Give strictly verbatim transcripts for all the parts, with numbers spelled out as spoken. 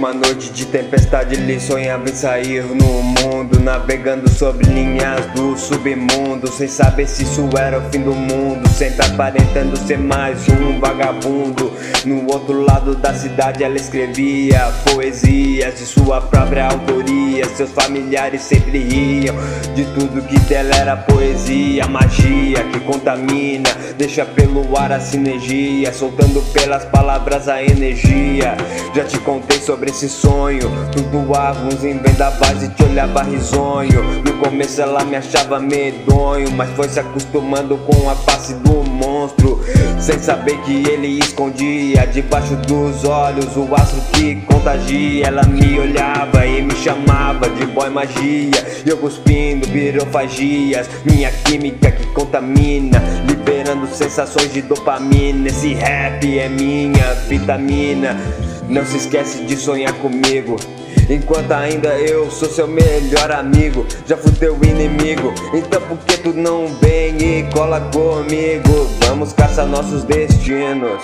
Numa noite de tempestade ele sonhava em sair no mundo, navegando sobre linhas do submundo, sem saber se isso era o fim do mundo, sempre aparentando ser mais um vagabundo. No outro lado da cidade ela escrevia poesias de sua própria autoria. Seus familiares sempre riam de tudo que dela era poesia, magia que contamina, deixa pelo ar a sinergia, soltando pelas palavras a energia. Já te contei sobre esse sonho, flutuava uns em vendavais e te olhava risonho. No começo ela me achava medonho, mas foi se acostumando com a face do monstro, sem saber que ele escondia debaixo dos olhos o astro que contagia. Ela me olhava e me chamava de boy magia, e eu cuspindo pirofagias, minha química que contamina, liberando sensações de dopamina. Esse rap é minha vitamina. Não se esquece de sonhar comigo, enquanto ainda eu sou seu melhor amigo. Já fui teu inimigo, então por que tu não vem e cola comigo? Vamos caçar nossos destinos.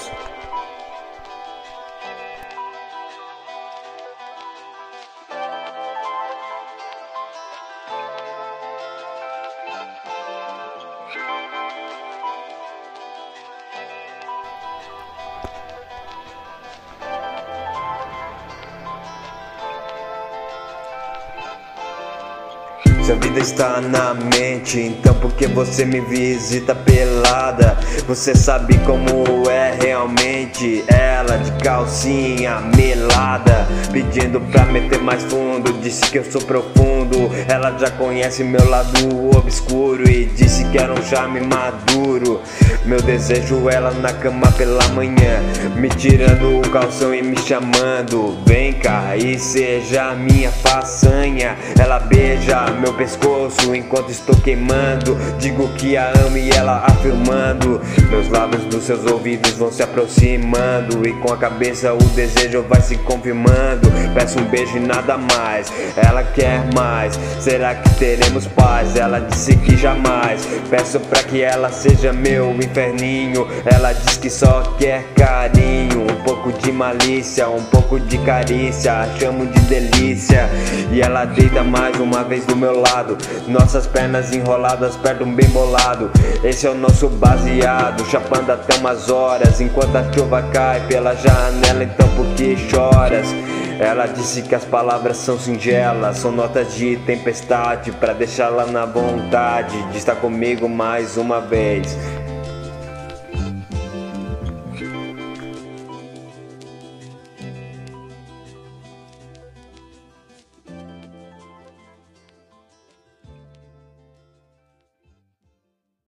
Se a vida está na mente, então por que você me visita pelada? Você sabe como é realmente ela, de calcinha melada, pedindo pra meter mais fundo. Disse que eu sou profundo, ela já conhece meu lado obscuro e disse que era um charme maduro. Meu desejo ela na cama pela manhã, me tirando o calção e me chamando. Vem cá e seja minha façanha. Ela beija meu pescoço enquanto estou queimando, digo que a amo e ela afirmando. Meus lábios dos seus ouvidos vão se aproximando, e com a cabeça o desejo vai se confirmando. Peço um beijo e nada mais, ela quer mais. Será que teremos paz? Ela disse que jamais. Peço pra que ela seja meu inferninho. Ela diz que só quer carinho, um pouco de malícia, um pouco de carícia, chamo de delícia. E ela deita mais uma vez do meu lado, nossas pernas enroladas perto um bem bolado. Esse é o nosso baseado, chapando até umas horas, enquanto a chuva cai pela janela. Então por que choras? Ela disse que as palavras são singelas, são notas de tempestade, pra deixá-la na vontade de estar comigo mais uma vez.